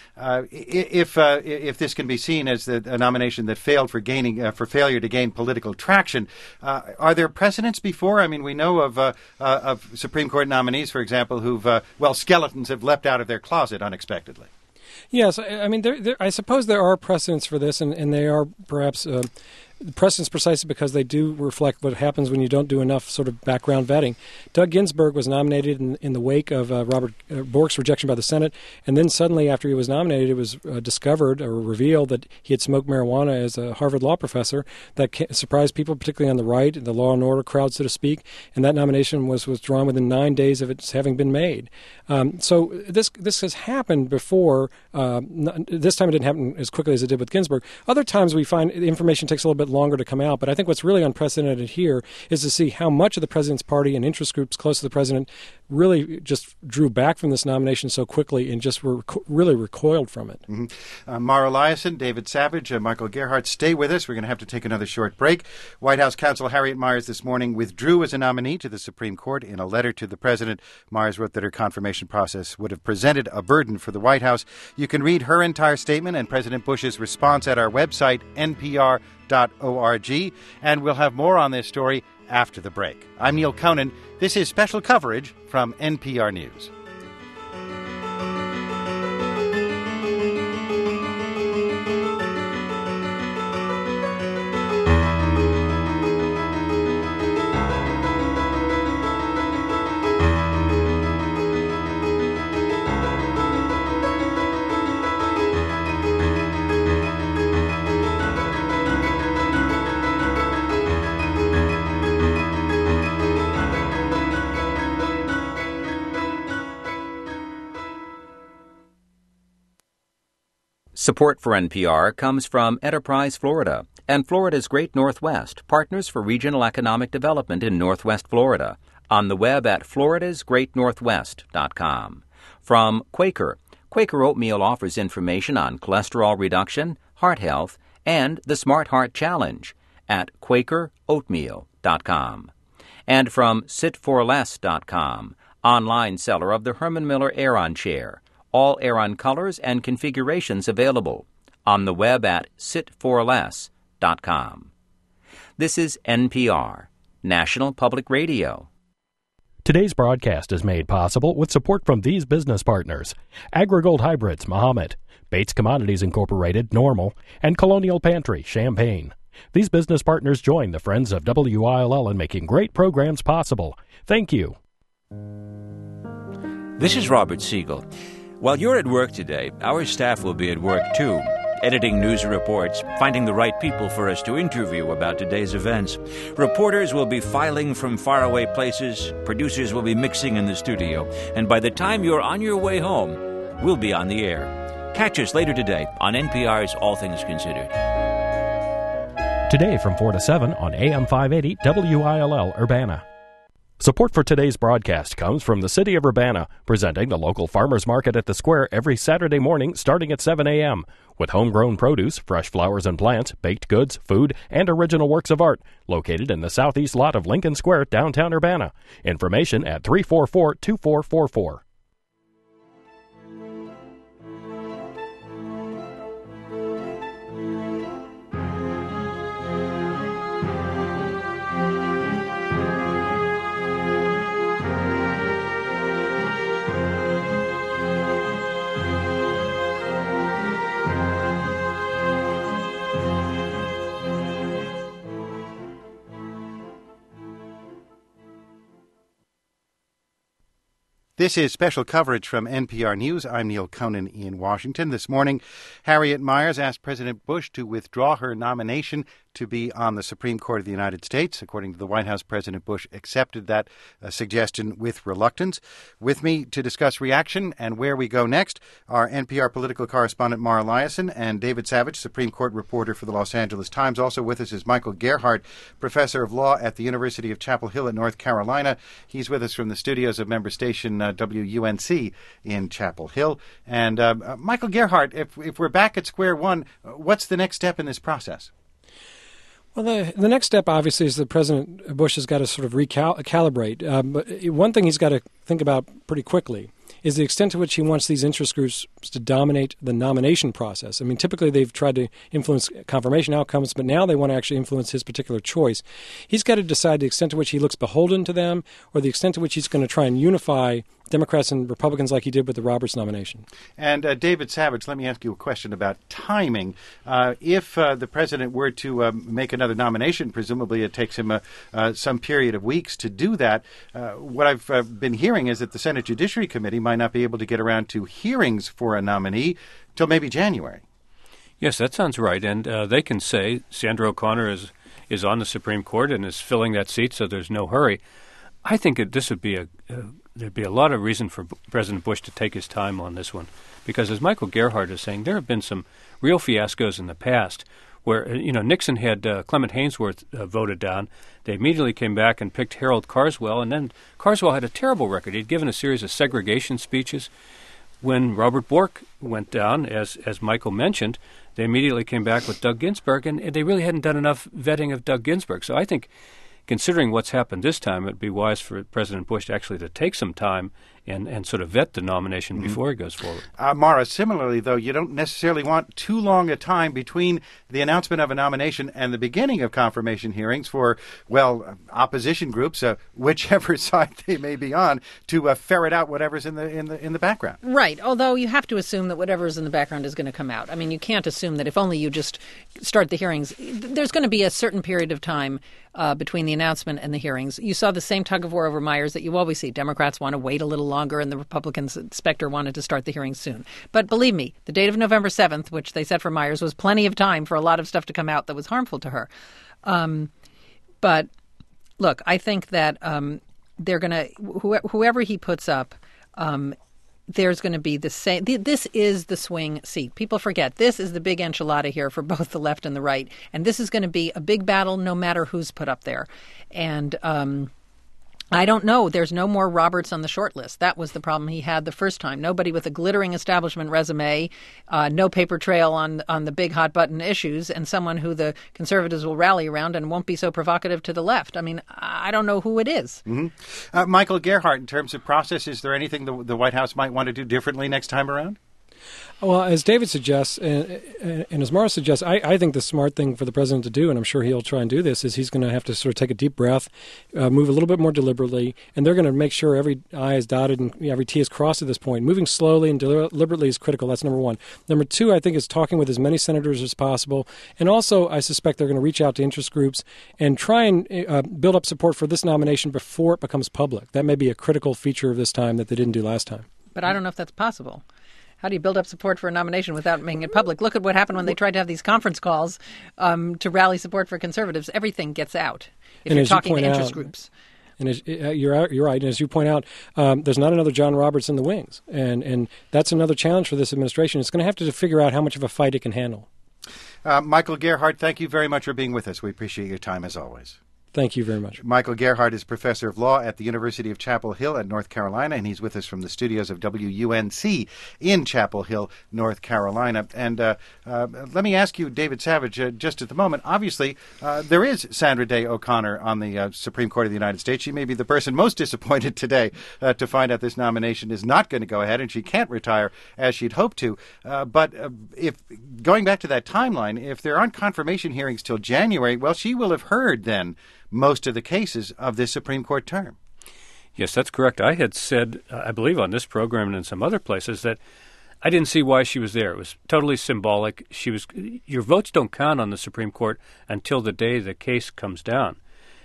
if this can be seen as a nomination that failed for failure to gain political traction, are there precedents before? I mean, we know of Supreme Court nominees, for example, who've skeletons have leapt out of their closet unexpectedly. Yes, I mean, I suppose there are precedents for this, and they are perhaps precedents precisely because they do reflect what happens when you don't do enough sort of background vetting. Doug Ginsburg was nominated in the wake of Robert Bork's rejection by the Senate, and then suddenly after he was nominated, it was discovered or revealed that he had smoked marijuana as a Harvard law professor. That surprised people, particularly on the right, the law and order crowd, so to speak, and that nomination was withdrawn within 9 days of its having been made. So this has happened before. This time it didn't happen as quickly as it did with Ginsburg. Other times we find the information takes a little bit longer to come out, but I think what's really unprecedented here is to see how much of the president's party and interest groups close to the president really just drew back from this nomination so quickly and just were really recoiled from it. Mm-hmm. Mara Liasson, David Savage, Michael Gerhardt, stay with us. We're going to have to take another short break. White House counsel Harriet Miers this morning withdrew as a nominee to the Supreme Court. In a letter to the president, Miers wrote that her confirmation process would have presented a burden for the White House. You can read her entire statement and President Bush's response at our website, npr.org, and we'll have more on this story after the break. I'm Neil Conan. This is special coverage from NPR News. Support for NPR comes from Enterprise Florida and Florida's Great Northwest, partners for regional economic development in Northwest Florida, on the web at floridasgreatnorthwest.com. From Quaker. Quaker Oatmeal offers information on cholesterol reduction, heart health, and the Smart Heart Challenge at quakeroatmeal.com. And from sitforless.com, online seller of the Herman Miller Aeron Chair. All Aeron colors and configurations available on the web at sitforless.com. This is NPR, National Public Radio. Today's broadcast is made possible with support from these business partners: AgriGold Hybrids, Mahomet, Bates Commodities Incorporated, Normal, and Colonial Pantry, Champaign. These business partners join the Friends of WILL in making great programs possible. Thank you. This is Robert Siegel. While you're at work today, our staff will be at work too, editing news reports, finding the right people for us to interview about today's events. Reporters will be filing from faraway places, producers will be mixing in the studio, and by the time you're on your way home, we'll be on the air. Catch us later today on NPR's All Things Considered. Today from 4 to 7 on AM 580 WILL Urbana. Support for today's broadcast comes from the City of Urbana, presenting the local farmers market at the square every Saturday morning starting at 7 a.m. with homegrown produce, fresh flowers and plants, baked goods, food, and original works of art, located in the southeast lot of Lincoln Square, downtown Urbana. Information at 344-2444. This is special coverage from NPR News. I'm Neil Conan in Washington. This morning, Harriet Miers asked President Bush to withdraw her nomination to be on the Supreme Court of the United States. According to the White House, President Bush accepted that suggestion with reluctance. With me to discuss reaction and where we go next are NPR political correspondent Mara Liasson and David Savage, Supreme Court reporter for the Los Angeles Times. Also with us is Michael Gerhardt, professor of law at the University of Chapel Hill in North Carolina. He's with us from the studios of member station WUNC in Chapel Hill. And Michael Gerhardt, if we're back at square one, what's the next step in this process? Well, the next step, obviously, is that President Bush has got to sort of recalibrate. But one thing he's got to think about pretty quickly is the extent to which he wants these interest groups to dominate the nomination process. I mean, typically they've tried to influence confirmation outcomes, but now they want to actually influence his particular choice. He's got to decide the extent to which he looks beholden to them or the extent to which he's going to try and unify Democrats and Republicans like he did with the Roberts nomination. And David Savage, let me ask you a question about timing. If the president were to make another nomination, presumably it takes him some period of weeks to do that. What I've been hearing is that the Senate Judiciary Committee might not be able to get around to hearings for a nominee till maybe January. Yes, that sounds right. And they can say Sandra O'Connor is on the Supreme Court and is filling that seat, so there's no hurry. I think this would be there'd be a lot of reason for President Bush to take his time on this one, because as Michael Gerhardt is saying, there have been some real fiascos in the past where Nixon had Clement Haynsworth voted down. They immediately came back and picked Harold Carswell, and then Carswell had a terrible record. He'd given a series of segregation speeches. When Robert Bork went down, as Michael mentioned, they immediately came back with Doug Ginsburg, and they really hadn't done enough vetting of Doug Ginsburg. So I think, considering what's happened this time, it would be wise for President Bush actually to take some time and sort of vet the nomination before he goes forward. Mara, similarly, though, you don't necessarily want too long a time between the announcement of a nomination and the beginning of confirmation hearings for, opposition groups, whichever side they may be on, to ferret out whatever's in the background. Right, although you have to assume that whatever's in the background is going to come out. I mean, you can't assume that if only you just start the hearings. There's going to be a certain period of time between the announcement and the hearings. You saw the same tug of war over Myers that you always see. Democrats want to wait a little longer, and the Republicans, Specter, wanted to start the hearings soon. But believe me, the date of November 7th, which they set for Myers, was plenty of time for a lot of stuff to come out that was harmful to her. But look, I think that they're going to, whoever he puts up, there's going to be the same. This is the swing seat. People forget this is the big enchilada here for both the left and the right. And this is going to be a big battle no matter who's put up there. And I don't know. There's no more Roberts on the short list. That was the problem he had the first time. Nobody with a glittering establishment resume, no paper trail on the big hot button issues, and someone who the conservatives will rally around and won't be so provocative to the left. I mean, I don't know who it is. Mm-hmm. Michael Gerhardt, in terms of process, is there anything the White House might want to do differently next time around? Well, as David suggests, and as Mara suggests, I think the smart thing for the president to do, and I'm sure he'll try and do this, is he's going to have to sort of take a deep breath, move a little bit more deliberately, and they're going to make sure every I is dotted and every T is crossed at this point. Moving slowly and deliberately is critical. That's number one. Number two, I think, is talking with as many senators as possible. And also, I suspect they're going to reach out to interest groups and try and build up support for this nomination before it becomes public. That may be a critical feature of this time that they didn't do last time. But I don't know if that's possible. How do you build up support for a nomination without making it public? Look at what happened when they tried to have these conference calls to rally support for conservatives. Everything gets out if you're talking to interest groups. And you're right. And as you point out, there's not another John Roberts in the wings. And that's another challenge for this administration. It's going to have to figure out how much of a fight it can handle. Michael Gerhardt, thank you very much for being with us. We appreciate your time as always. Thank you very much. Michael Gerhardt is professor of law at the University of Chapel Hill at North Carolina, and he's with us from the studios of WUNC in Chapel Hill, North Carolina. And let me ask you, David Savage, just at the moment, obviously there is Sandra Day O'Connor on the Supreme Court of the United States. She may be the person most disappointed today to find out this nomination is not going to go ahead, and she can't retire as she'd hoped to. But if going back to that timeline, if there aren't confirmation hearings till January, well, she will have heard then most of the cases of this Supreme Court term. Yes, that's correct. I had said, I believe on this program and in some other places, that I didn't see why she was there. It was totally symbolic. Your votes don't count on the Supreme Court until the day the case comes down.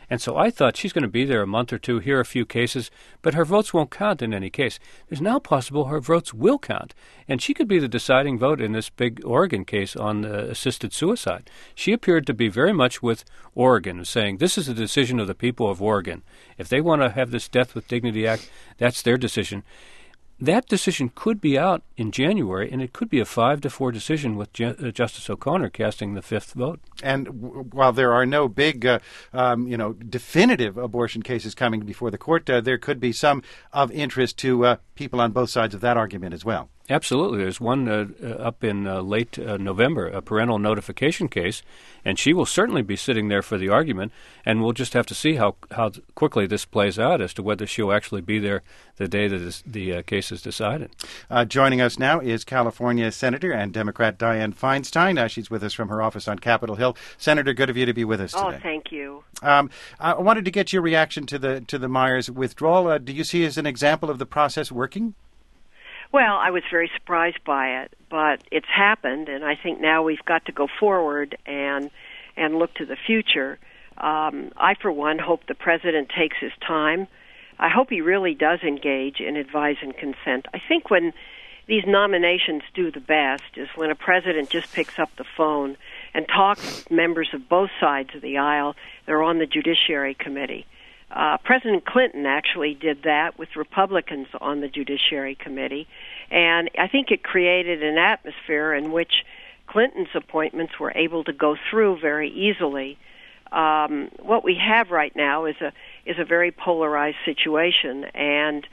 And so I thought she's going to be there a month or two, hear a few cases, but her votes won't count in any case. There's now possible her votes will count, and she could be the deciding vote in this big Oregon case on assisted suicide. She appeared to be very much with Oregon, saying this is the decision of the people of Oregon. If they want to have this Death with Dignity Act, that's their decision. That decision could be out in January, and it could be a 5-4 decision with Justice O'Connor casting the fifth vote. And while there are no big, definitive abortion cases coming before the court, there could be some of interest to people on both sides of that argument as well. Absolutely. There's one up in late November, a parental notification case, and she will certainly be sitting there for the argument, and we'll just have to see how quickly this plays out as to whether she'll actually be there the day that the case is decided. Joining us now is California Senator and Democrat Dianne Feinstein. She's with us from her office on Capitol Hill. Senator, good of you to be with us today. Oh, thank you. I wanted to get your reaction to the Myers withdrawal. Do you see as an example of the process working? Well, I was very surprised by it, but it's happened, and I think now we've got to go forward and look to the future. I, for one, hope the president takes his time. I hope he really does engage in advise and consent. I think when these nominations do the best is when a president just picks up the phone and talks with members of both sides of the aisle. They're on the Judiciary Committee. President Clinton actually did that with Republicans on the Judiciary Committee, and I think it created an atmosphere in which Clinton's appointments were able to go through very easily. What we have right now is a very polarized situation, and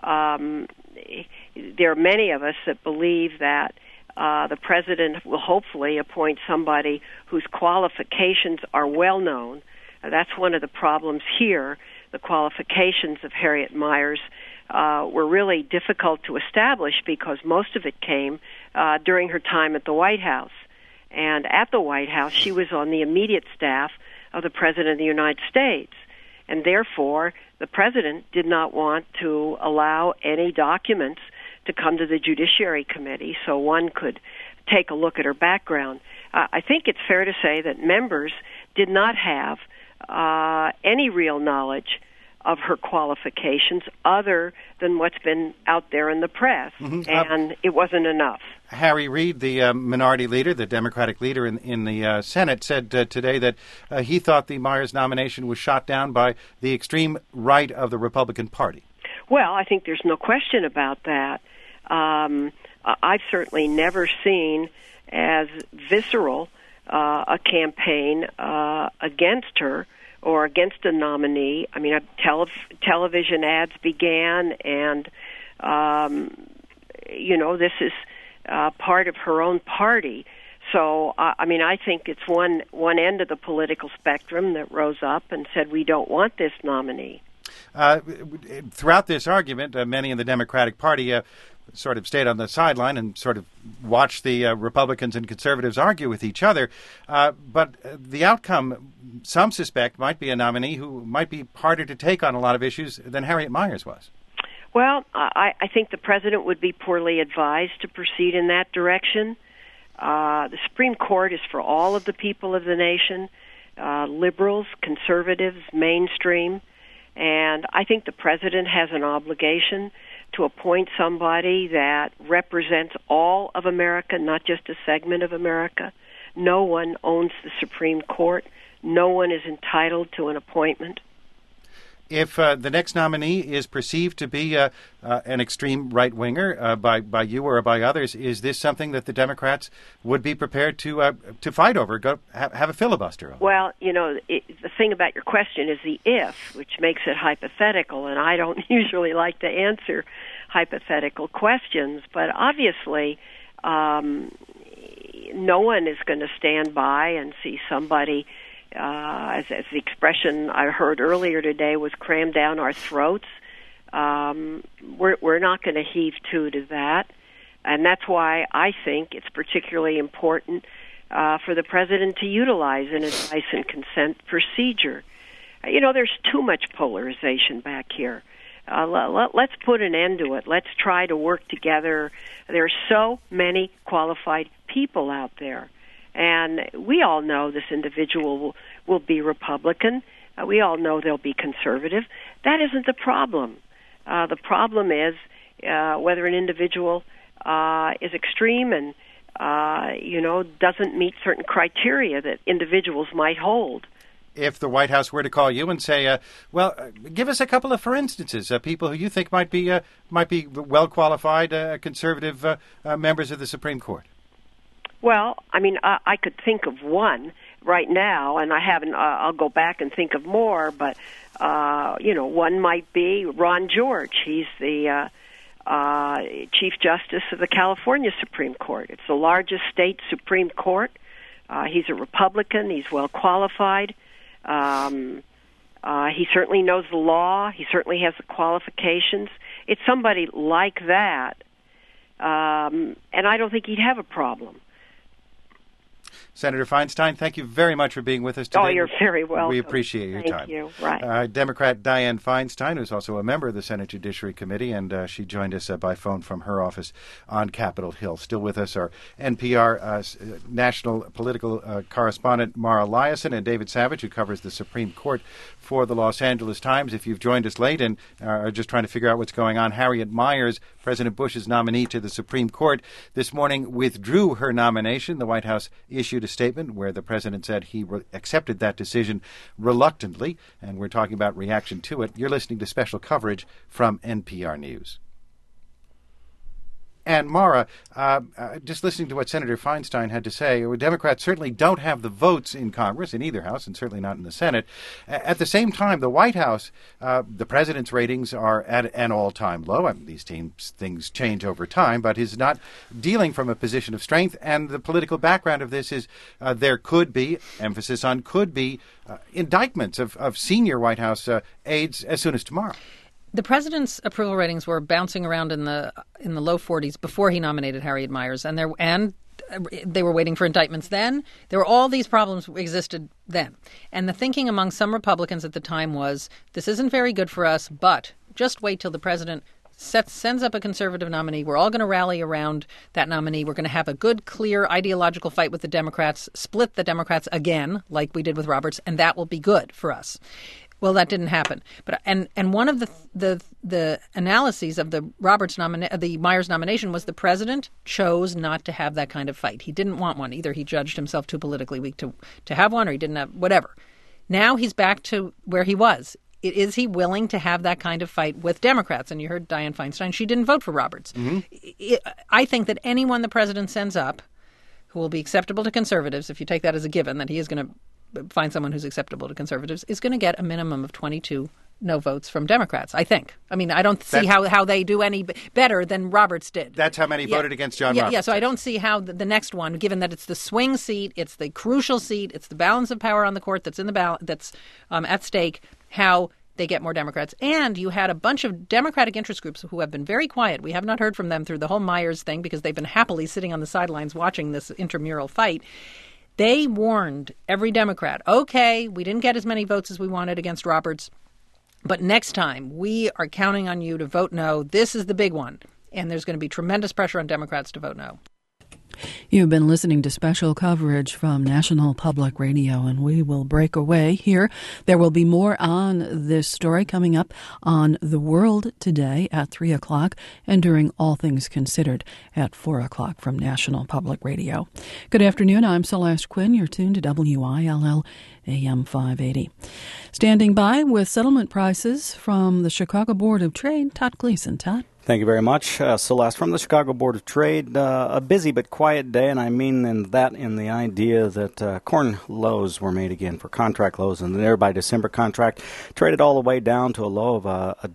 there are many of us that believe that the president will hopefully appoint somebody whose qualifications are well known. That's one of the problems here. The qualifications of Harriet Miers were really difficult to establish because most of it came during her time at the White House. And at the White House, she was on the immediate staff of the President of the United States. And therefore, the President did not want to allow any documents to come to the Judiciary Committee so one could take a look at her background. I think it's fair to say that members did not have any real knowledge of her qualifications other than what's been out there in the press, and it wasn't enough. Harry Reid, the minority leader, the Democratic leader in the Senate, said today that he thought the Myers nomination was shot down by the extreme right of the Republican Party. Well, I think there's no question about that. I've certainly never seen as visceral a campaign against her or against a nominee. I mean, television ads began, and, this is part of her own party. So, I think it's one end of the political spectrum that rose up and said, we don't want this nominee. Throughout this argument, many in the Democratic Party sort of stayed on the sideline and sort of watched the Republicans and conservatives argue with each other. But the outcome, some suspect, might be a nominee who might be harder to take on a lot of issues than Harriet Miers was. Well, I think the president would be poorly advised to proceed in that direction. The Supreme Court is for all of the people of the nation, liberals, conservatives, mainstream. And I think the president has an obligation to appoint somebody that represents all of America, not just a segment of America. No one owns the Supreme Court. No one is entitled to an appointment. If the next nominee is perceived to be an extreme right-winger by you or by others, is this something that the Democrats would be prepared to fight over, have a filibuster over? Well, the thing about your question is the if, which makes it hypothetical, and I don't usually like to answer hypothetical questions, but obviously no one is going to stand by and see somebody as the expression I heard earlier today was crammed down our throats. We're not going to heave to that. And that's why I think it's particularly important for the president to utilize an advice and consent procedure. There's too much polarization back here. Let's put an end to it. Let's try to work together. There are so many qualified people out there. And we all know this individual will be Republican. We all know they'll be conservative. That isn't the problem. The problem is whether an individual is extreme and doesn't meet certain criteria that individuals might hold. If the White House were to call you and say, give us a couple of, for instances, people who you think might be well qualified conservative members of the Supreme Court. Well, I mean, I could think of one right now, and I haven't. I'll go back and think of more, but one might be Ron George. He's the Chief Justice of the California Supreme Court. It's the largest state Supreme Court. He's a Republican. He's well qualified. He certainly knows the law. He certainly has the qualifications. It's somebody like that, and I don't think he'd have a problem. Senator Feinstein, thank you very much for being with us today. Oh, you're very welcome. We appreciate your time. Thank you. Right. Democrat Dianne Feinstein, who's also a member of the Senate Judiciary Committee, and she joined us by phone from her office on Capitol Hill. Still with us are NPR national political correspondent Mara Liasson and David Savage, who covers the Supreme Court for the Los Angeles Times. If you've joined us late and are just trying to figure out what's going on, Harriet Miers, President Bush's nominee to the Supreme Court, this morning withdrew her nomination. The White House issued a statement where the president said he accepted that decision reluctantly, and we're talking about reaction to it. You're listening to special coverage from NPR News. And Mara, just listening to what Senator Feinstein had to say, Democrats certainly don't have the votes in Congress, in either house, and certainly not in the Senate. At the same time, the White House, the president's ratings are at an all-time low. I mean, these things change over time, but is not dealing from a position of strength. And the political background of this is there could be, emphasis on could be, indictments of senior White House aides as soon as tomorrow. The president's approval ratings were bouncing around in the low 40s before he nominated Harriet Miers, and they were waiting for indictments then. There were all these problems existed then. And the thinking among some Republicans at the time was, this isn't very good for us, but just wait till the president sends up a conservative nominee. We're all going to rally around that nominee. We're going to have a good, clear ideological fight with the Democrats, split the Democrats again, like we did with Roberts, and that will be good for us. Well, that didn't happen. But and one of the analyses of the the Miers nomination was the president chose not to have that kind of fight. He didn't want one. Either he judged himself too politically weak to have one, or he didn't have whatever. Now he's back to where he was. Is he willing to have that kind of fight with Democrats? And you heard Dianne Feinstein. She didn't vote for Roberts. Mm-hmm. I think that anyone the president sends up who will be acceptable to conservatives, if you take that as a given, that he is going to find someone who's acceptable to conservatives, is going to get a minimum of 22 no votes from Democrats, I think. I mean, I don't see how they do any better than Roberts did. That's how many voted against John Roberts. Yeah, so I don't see how the next one, given that it's the swing seat, it's the crucial seat, it's the balance of power on the court that's at stake, how they get more Democrats. And you had a bunch of Democratic interest groups who have been very quiet. We have not heard from them through the whole Miers thing because they've been happily sitting on the sidelines watching this intramural fight. They warned every Democrat, okay, we didn't get as many votes as we wanted against Roberts, but next time we are counting on you to vote no. This is the big one. And there's going to be tremendous pressure on Democrats to vote no. You've been listening to special coverage from National Public Radio, and we will break away here. There will be more on this story coming up on The World Today at 3 o'clock and during All Things Considered at 4 o'clock from National Public Radio. Good afternoon. I'm Celeste Quinn. You're tuned to WILL AM 580. Standing by with settlement prices from the Chicago Board of Trade, Todd Gleason. Todd? Thank you very much, Celeste. From the Chicago Board of Trade, a busy but quiet day, and I mean in the idea that corn lows were made again for contract lows, and the nearby December contract traded all the way down to a low of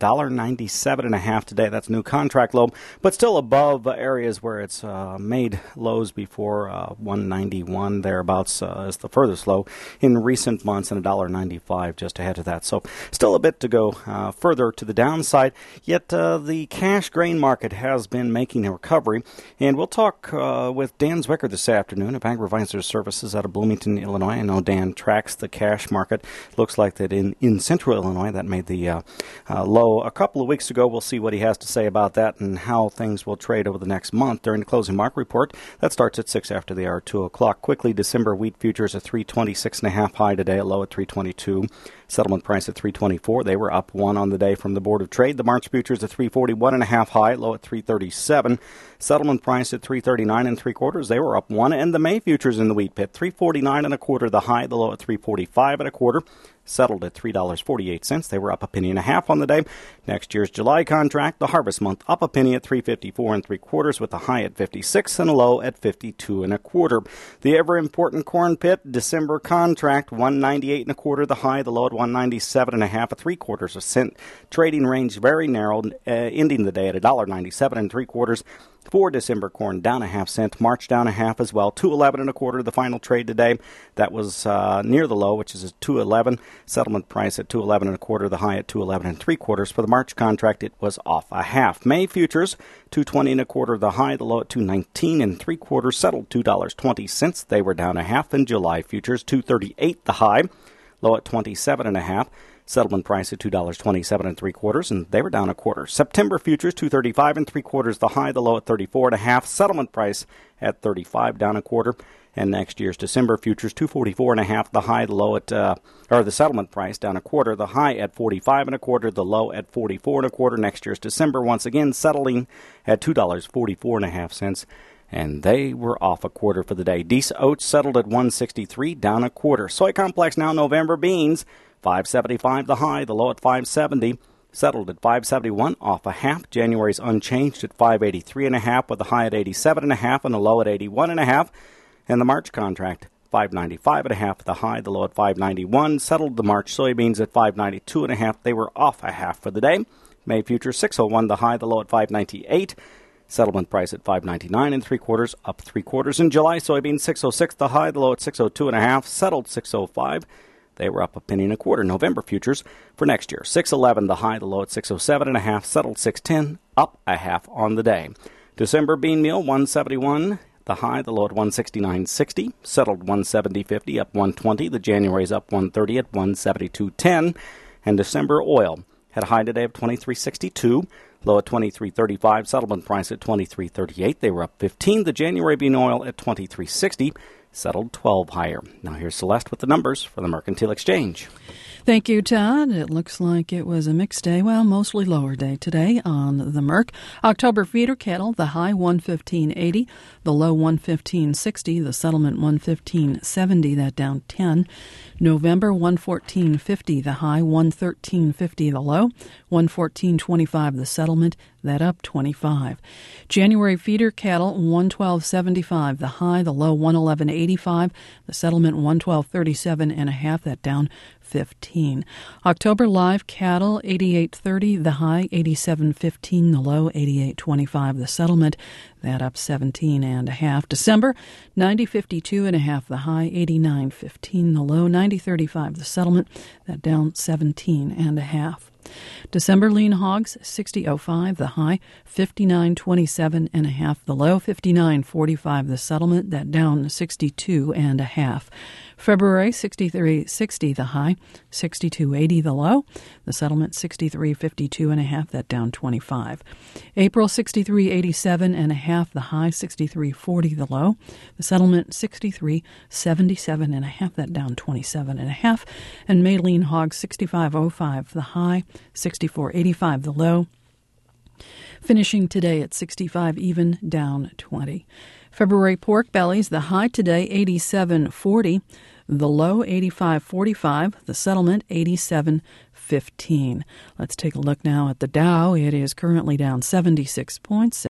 $1.97.5 today. That's a new contract low, but still above areas where it's made lows before. 191 thereabouts is the furthest low in recent months, and $1.95 just ahead of that. So still a bit to go further to the downside, yet the cash cash grain market has been making a recovery, and we'll talk with Dan Zwicker this afternoon of Agrivisor Services out of Bloomington, Illinois. I know Dan tracks the cash market. Looks like that in central Illinois that made the low a couple of weeks ago. We'll see what he has to say about that and how things will trade over the next month during the closing market report. That starts at 6 after the hour, 2 o'clock. Quickly, December wheat futures at 326.5 high today, a low at 322. Settlement price at 324. They were up 1 on the day from the Board of Trade. The March futures at 341.5 high, low at 337. Settlement price at 339.75. They were up 1. And the May futures in the wheat pit, 349.25 the high, the low at 345.25. Settled at $3.48. They were up 1.5 pennies on the day. Next year's July contract, the harvest month, up 1 penny at 354.75, with a high at 56 and a low at 52.25. The ever important corn pit, December contract, 198.25 the high, the low at 197.5 3/4 trading range very narrow, ending the day at $1.97 3/4. For December corn, down 0.5 cents. March down 0.5 as well. 211.25 the final trade today. That was near the low, which is 211. Settlement price at 211.25. The high at 211.75. For the March contract, it was off 0.5. May futures 220.25 the high, the low at 219.75. Settled $2.20. They were down 0.5. And July futures 238 the high, low at 27.5. Settlement price at $2.27 and they were down 1/4. September futures 235.75 the high, the low at 34.5. Settlement price at 35, down 1/4. And next year's December futures 244.5 the high, the low at the settlement price down 1/4. The high at 45.25, the low at 44.25. Next year's December once again settling at $2.44.5. And they were off 1/4 for the day. Deesa oats settled at 163, down 1/4. Soy complex now November beans, 575 the high, the low at 570. Settled at 571, off 0.5. January's unchanged at 583.5, with a high at 87.5 and a low at 81.5. And the March contract, 595.5 the high, the low at 591. Settled the March soybeans at 592.5. They were off 0.5 for the day. May futures 601 the high, the low at 598. Settlement price at 599.75, up 3/4. In July, soybeans 606 the high, the low at 602.5. Settled 605. They were up 1.25 pennies. November futures for next year, 611 the high, the low at 607.5. Settled 610, up 0.5 on the day. December bean meal 171 the high, the low at 169.60. Settled 170.50, up 120. The January's up 130 at 172.10. And December oil had a high today of 23.62. Low at 23.35. Settlement price at 23.38. They were up 15. The January bean oil at 23.60. Settled 12 higher. Now here's Celeste with the numbers for the Mercantile Exchange. Thank you, Todd. It looks like it was a mixed day, well, mostly lower day today on the Merc. October feeder cattle, the high 115.80, the low 115.60, the settlement 115.70, that down 10. November 114.50, the high 113.50, the low 114.25, the settlement, that up 25. January feeder cattle 112.75, the high, the low 111.85, the settlement 112.37.5, that down 15. October live cattle 88.30, the high 87.15, the low 88.25, the settlement, that up 17.5. December 90.52.5, the high 89.15, the low 90.35, the settlement, that down 17.5. December lean hogs 60.05, the high 59.27.5, the low 59.45, the settlement, that down 62.5. February 63.60, the high 62.80, the low, the settlement 63.52.5, that down 25. April 63.87.5, the high 63.40, the low, the settlement 63.77.5, that down 27.5. And May lean hogs 65.05, the high 64.85, the low, finishing today at 65 even, down 20. February pork bellies, the high today 87.40, the low 85.45, the settlement 87.15. Let's take a look now at the Dow. It is currently down 76 points.